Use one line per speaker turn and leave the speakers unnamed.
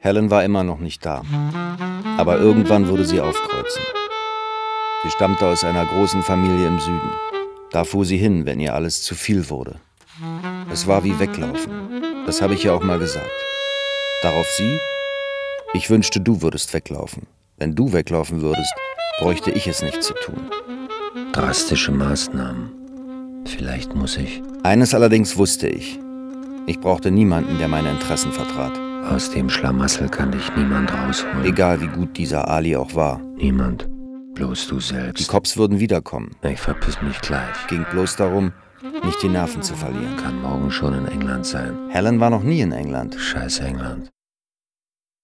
Helen war immer noch nicht da. Aber irgendwann würde sie aufkreuzen. Sie stammte aus einer großen Familie im Süden. Da fuhr sie hin, wenn ihr alles zu viel wurde. Es war wie Weglaufen. Das habe ich ihr auch mal gesagt. Darauf sie: Ich wünschte, du würdest weglaufen. Wenn du weglaufen würdest, bräuchte ich es nicht zu tun.
Drastische Maßnahmen. Vielleicht muss ich.
Eines allerdings wusste ich. Ich brauchte niemanden, der meine Interessen vertrat.
Aus dem Schlamassel kann dich niemand rausholen.
Egal wie gut dieser Ali auch war.
Niemand. Bloß du selbst.
Die Cops würden wiederkommen.
Ich verpiss mich gleich.
Ging bloß darum, nicht die Nerven zu verlieren.
Kann morgen schon in England sein.
Helen war noch nie in England.
Scheiß England.